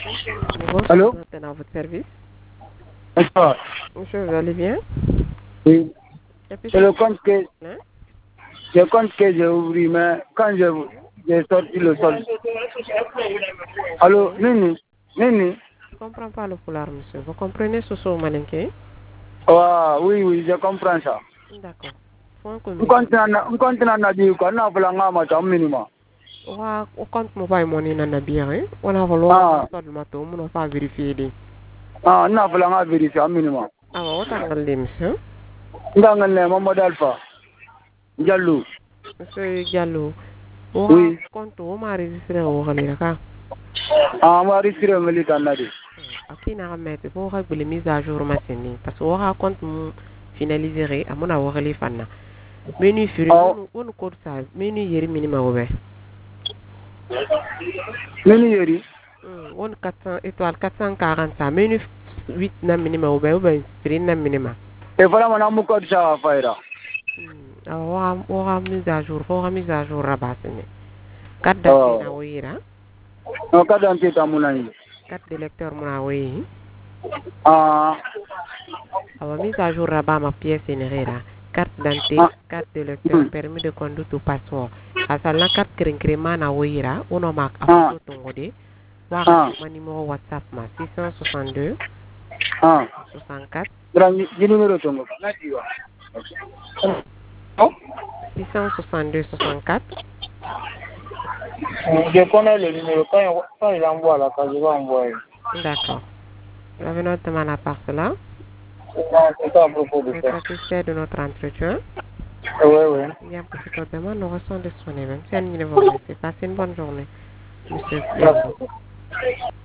Allô? Maintenant à votre service. Bonsoir. Monsieur, vous allez bien? Oui. Et puis, C'est hein? le compte que j'ai ouvert, mais quand j'ai sorti le solde. Allô, Nini? Nini? Je ne comprends pas le poulard, monsieur. Vous comprenez ce son malinqué? Ah, oui, oui, je comprends ça. D'accord. Faut que Un nous compte n'a dit quoi? On a fait la gamme à minimum. au compte mobile money na bien, hein? On a voulu Ah, ça le matin, on n'a pas vérifié. ah, on a fait la gamme vérifier à minimum. Ah, on t'a regardé, monsieur. Dans le Mohamed Alpha. Diallo. Monsieur Diallo, on Oui. compte, on m'a enregistré au Galera. Ah, on va retirer le militant n'a dit. Aki na remettre pour régler les mises à jour machine parce que on compte finaliser à mon avoir les fans. Menu furi Ah, on code ça menu yeri minimum obe. Nini yeri? On 400 étoile 440 menu 8 na minimum obe furi na minimum. Et voilà, mon code ça à faire. On mise à jour on mise à jour rabat ne. Carte d'identité Ah, na wira, on a d'identité à mon ami. carte de lecteur na wi. Ah, Awa mise à jour rabat ma pièce générale. Carte d'identité, ah, carte de lecteur, permis de conduire ou passeport. Asal la carte krinkirima na wira, uno mak a ah, photo tongode. Waka ah, ma numéro WhatsApp ma 662 ah. 64 Grand, du numéro tongo. 662 64. Je connais le numéro. Quand il envoie la carte, je vais envoyer. D'accord. Vous avez notamment la part cela. C'est à propos de Vous êtes ça. satisfait de notre entretien. Oui, oui. Il y a pour toute autre demande, nous restons disponibles. Si elle ne vous remercie, passez une bonne journée, monsieur Diallo. Merci.